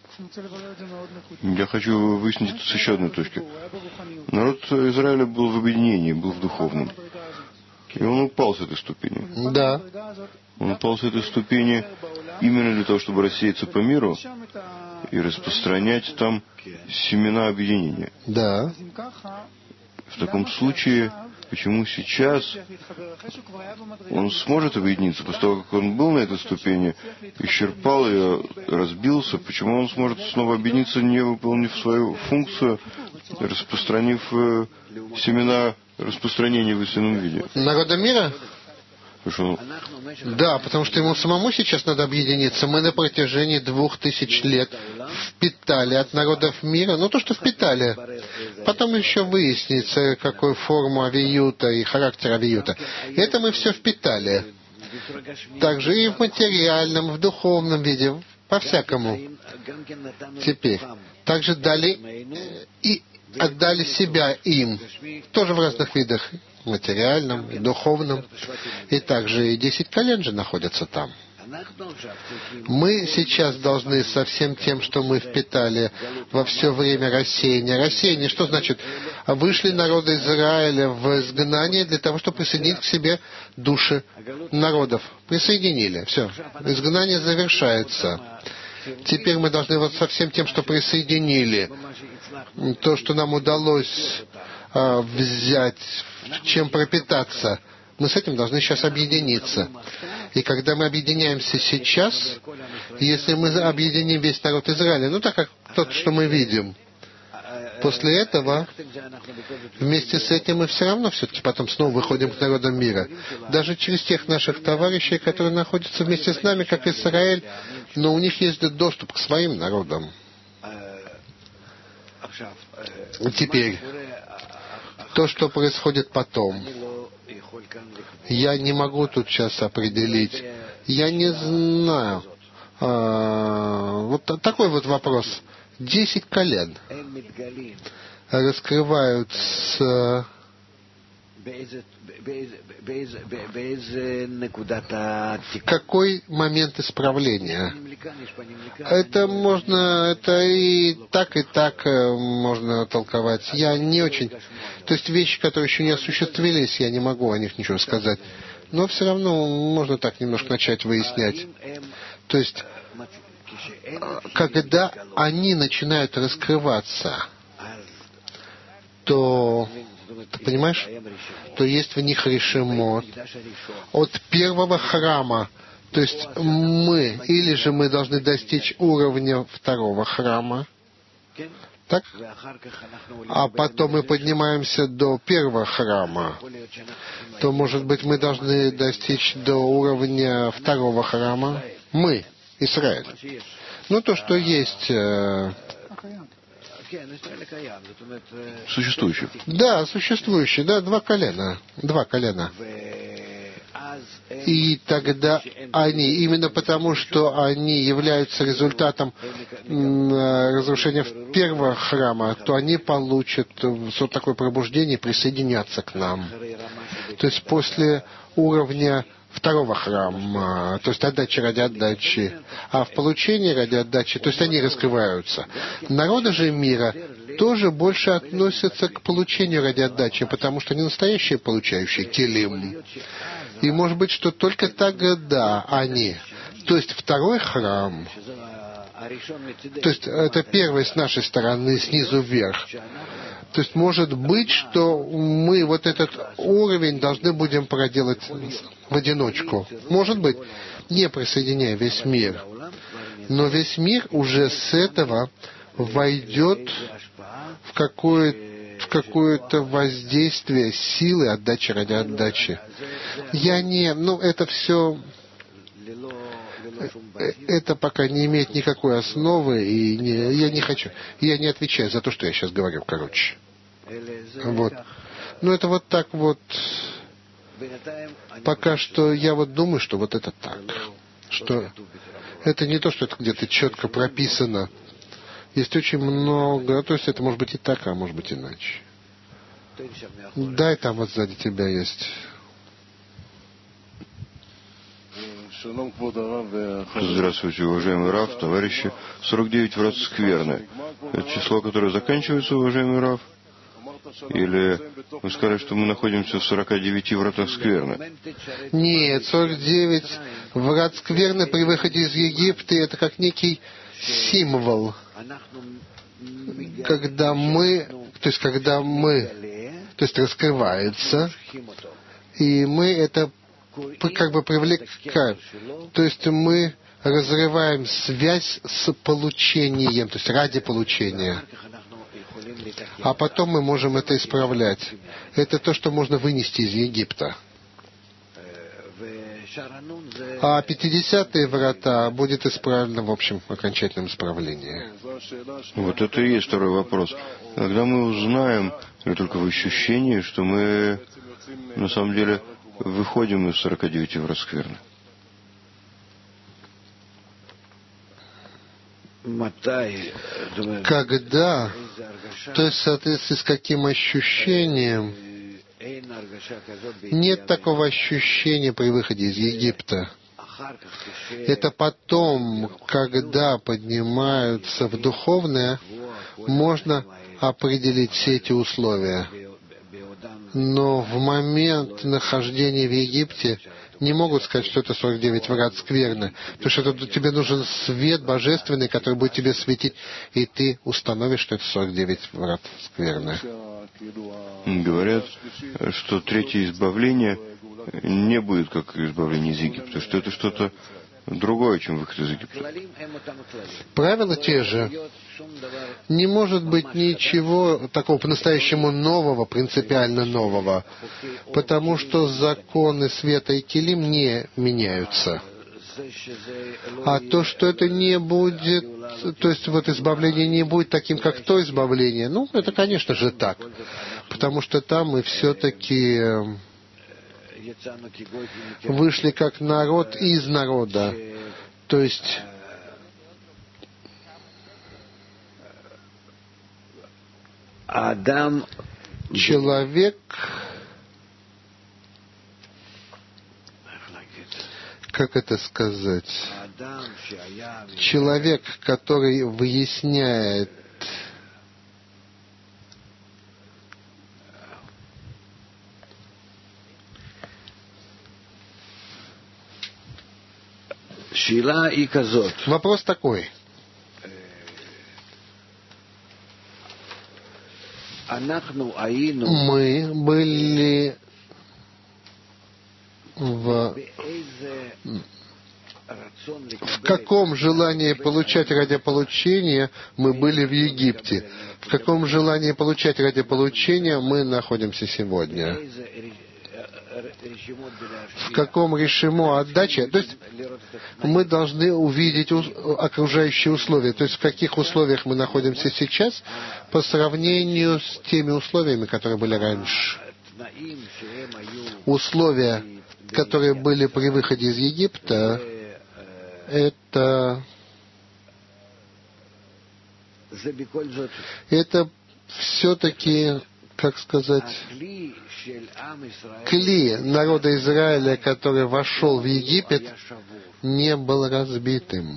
Я хочу выяснить тут с еще одной точки. Народ Израиля был в объединении, был в духовном. И он упал с этой ступени. Да. Он упал с этой ступени именно для того, чтобы рассеяться по миру и распространять там семена объединения. Да. В таком случае, почему сейчас он сможет объединиться, после того, как он был на этой ступени, исчерпал ее, разбился, почему он сможет снова объединиться, не выполнив свою функцию, распространив семена распространения в истинном виде? Народа мира? Да, потому что ему самому сейчас надо объединиться. Мы на протяжении 2000 лет впитали от народов мира, то, что впитали. Потом еще выяснится, какую форму авиюта и характер авиюта. Это мы все впитали. Также и в материальном, в духовном виде, по-всякому. Теперь. Также дали и отдали себя им. Тоже в разных видах. Материальном, и духовном. И также и 10 колен же находятся там. Мы сейчас должны со всем тем, что мы впитали во все время рассеяния. Рассеяние, что значит? Вышли народы Израиля в изгнание для того, чтобы присоединить к себе души народов. Присоединили. Все. Изгнание завершается. Теперь мы должны вот со всем тем, что присоединили, то, что нам удалось взять, чем пропитаться, мы с этим должны сейчас объединиться. И когда мы объединяемся сейчас, если мы объединим весь народ Израиля, так как тот, что мы видим, после этого, вместе с этим мы все равно все-таки потом снова выходим к народам мира. Даже через тех наших товарищей, которые находятся вместе с нами, как Израиль, но у них есть доступ к своим народам. Теперь, то, что происходит потом, я не могу тут сейчас определить. Я не знаю. Вот такой вот вопрос. 10 колен раскрываются. Какой момент исправления? Это и так можно толковать. Я не очень... То есть вещи, которые еще не осуществились, я не могу о них ничего сказать. Но все равно можно так немножко начать выяснять. То есть, когда они начинают раскрываться, то... Ты понимаешь? То есть в них решимот от первого храма. То есть или же мы должны достичь уровня второго храма. Так? А потом мы поднимаемся до первого храма. То, может быть, мы должны достичь до уровня второго храма. Мы, Израиль. То, что есть... Существующих. Да, существующие, да, 2 колена. 2 колена. И тогда они, именно потому, что они являются результатом разрушения первого храма, то они получат вот такое пробуждение и присоединятся к нам. То есть после уровня второго храма, то есть отдачи ради отдачи, а в получении ради отдачи, то есть они раскрываются. Народы же мира тоже больше относятся к получению ради отдачи, потому что они настоящие получающие келим. И может быть, что только тогда они, то есть второй храм, то есть это первый с нашей стороны, снизу вверх. То есть может быть, что мы вот этот уровень должны будем проделать в одиночку. Может быть, не присоединяя весь мир. Но весь мир уже с этого войдет в какое-то воздействие силы отдачи ради отдачи. Это все... Это пока не имеет никакой основы, и я не хочу. Я не отвечаю за то, что я сейчас говорю, короче. Вот. Это вот так вот. Пока что я вот думаю, что вот это так. Что это не то, что это где-то четко прописано. Есть очень много. То есть это может быть и так, а может быть иначе. Да, и там вот сзади тебя есть. Здравствуйте, уважаемый Рав, товарищи. 49 врат скверны. Это число, которое заканчивается, уважаемый Рав? Или вы сказали, что мы находимся в 49 вратах скверны? Нет, 49 врат скверны при выходе из Египта — это как некий символ. Когда мы раскрывается, и мы это как бы привлекаем. То есть мы разрываем связь с получением, то есть ради получения. А потом мы можем это исправлять. Это то, что можно вынести из Египта. А 50-е врата будет исправлено в общем окончательном исправлении. Вот это и есть второй вопрос. Когда мы узнаем, или только в ощущении, что мы на самом деле выходим из 49 врат скверны? Когда, то есть в соответствии с каким ощущением, нет такого ощущения при выходе из Египта. Это потом, когда поднимаются в духовное, можно определить все эти условия. Но в момент нахождения в Египте не могут сказать, что это 49 врат скверны. Потому что тебе нужен свет божественный, который будет тебе светить, и ты установишь, что это 49 врат скверны. Говорят, что третье избавление не будет как избавление из Египта, что это что-то другое, чем выход из Египта. Правила те же. Не может быть ничего такого по-настоящему нового, принципиально нового, потому что законы света и килим не меняются. А то, что это не будет, то есть вот избавление не будет таким, как то избавление, ну, это, конечно же, так. Потому что там мы все-таки вышли как народ из народа. То есть человек, как это сказать, человек, который выясняет вопрос такой. Мы были в каком желании получать ради получения мы были в Египте? В каком желании получать ради получения мы находимся сегодня? В каком решимо отдаче? То есть мы должны увидеть окружающие условия. То есть в каких условиях мы находимся сейчас по сравнению с теми условиями, которые были раньше. Условия, которые были при выходе из Египта, это все-таки, как сказать, кли народа Израиля, который вошел в Египет, не был разбитым.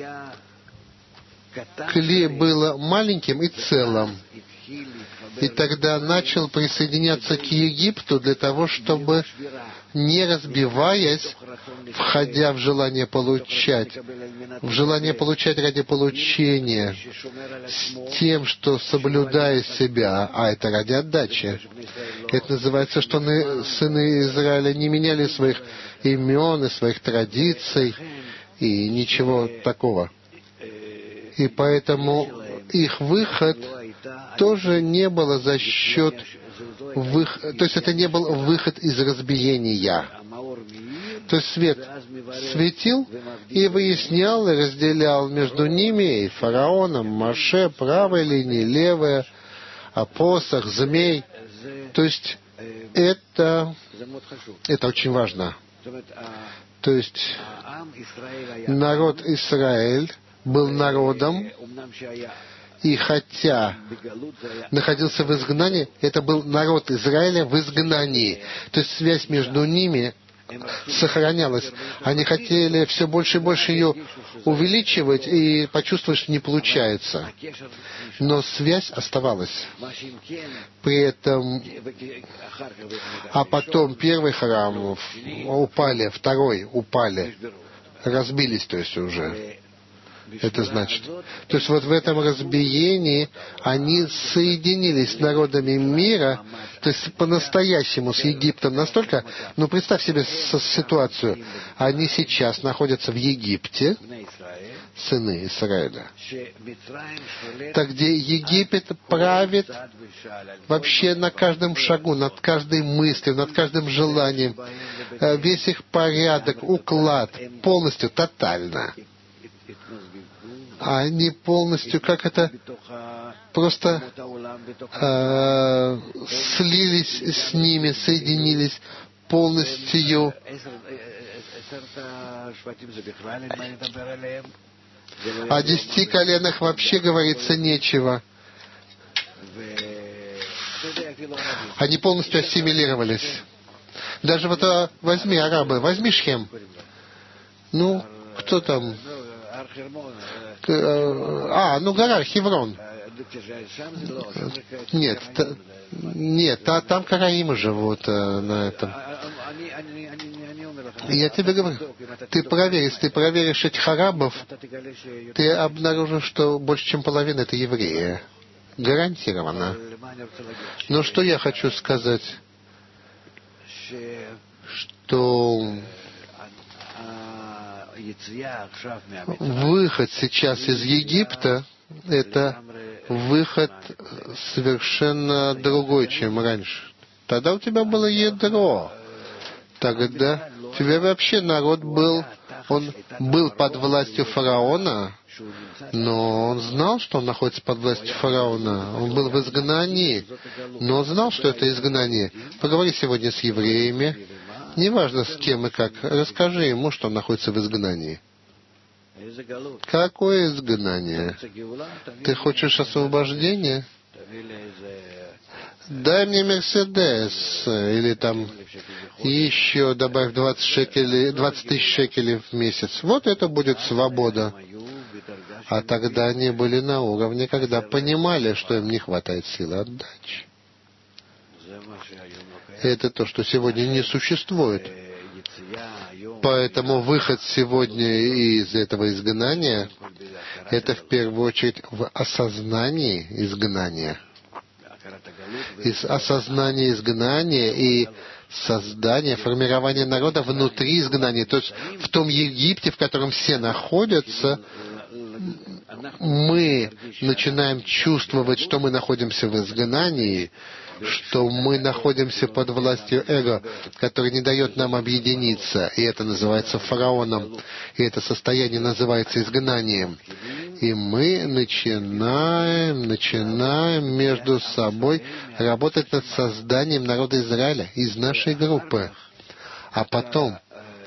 Кли было маленьким и целым. И тогда начал присоединяться к Египту для того, чтобы, не разбиваясь, входя в желание получать ради получения, с тем, что соблюдая себя, а это ради отдачи. Это называется, что сыны Израиля не меняли своих имен и своих традиций, и ничего такого. И поэтому их выход тоже не было за счет то есть это не был выход из разбиения. То есть свет светил и выяснял, и разделял между ними и фараоном, Моше, правая линия, левая, посох, змей. То есть это очень важно. То есть народ Израиль был народом, и хотя находился в изгнании, это был народ Израиля в изгнании. То есть связь между ними сохранялась. Они хотели все больше и больше ее увеличивать и почувствовать, что не получается. Но связь оставалась. При этом, а потом первый храм упали, второй упали, разбились, то есть уже. Это значит. То есть вот в этом разбиении они соединились с народами мира, то есть по-настоящему с Египтом настолько, представь себе ситуацию, они сейчас находятся в Египте, сыны Израиля. Так где Египет правит вообще на каждом шагу, над каждой мыслью, над каждым желанием, весь их порядок, уклад, полностью, тотально. Они полностью, как это, просто слились с ними, соединились полностью. О 10 коленах вообще говорится нечего. Они полностью ассимилировались. Даже вот возьми арабы, возьми Шхем. Ну, кто там? Гора Хеврон. Нет, там караимы живут на этом. Я тебе говорю, если ты проверишь этих арабов, ты обнаружишь, что больше, чем половина — это евреи. Гарантированно. Но что я хочу сказать? Что выход сейчас из Египта — это выход совершенно другой, чем раньше. Тогда у тебя было ядро. Тогда у тебя вообще народ он был под властью фараона, но он знал, что он находится под властью фараона. Он был в изгнании, но он знал, что это изгнание. Поговори сегодня с евреями, неважно с кем и как, расскажи ему, что он находится в изгнании. Какое изгнание? Ты хочешь освобождения? Дай мне Мерседес, или там еще добавь 20 тысяч шекелей в месяц. Вот это будет свобода. А тогда они были на уровне, когда понимали, что им не хватает силы отдачи. Это то, что сегодня не существует. Поэтому выход сегодня из этого изгнания — это в первую очередь в осознании изгнания. Из осознания изгнания и создания, формирования народа внутри изгнания. То есть в том Египте, в котором все находятся, мы начинаем чувствовать, что мы находимся в изгнании, что мы находимся под властью эго, который не дает нам объединиться. И это называется фараоном. И это состояние называется изгнанием. И мы начинаем между собой работать над созданием народа Израиля из нашей группы. А потом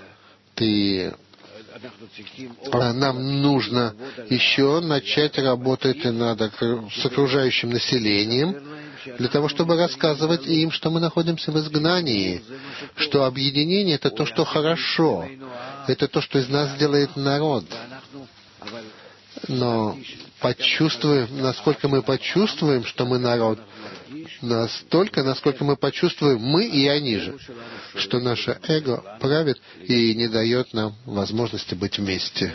нам нужно еще начать работать с окружающим населением, для того, чтобы рассказывать им, что мы находимся в изгнании, что объединение — это то, что хорошо, это то, что из нас делает народ. Но насколько мы почувствуем, что мы народ, настолько, насколько мы почувствуем, мы и они же, что наше эго правит и не дает нам возможности быть вместе.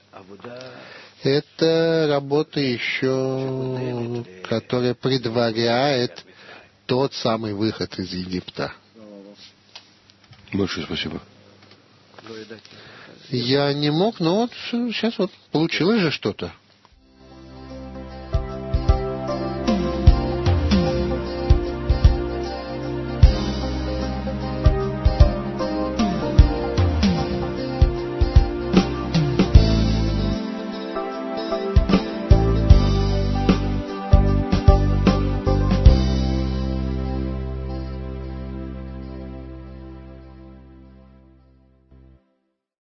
Это работа еще, которая предваряет тот самый выход из Египта. Большое спасибо. Я не мог, но вот сейчас получилось же что-то.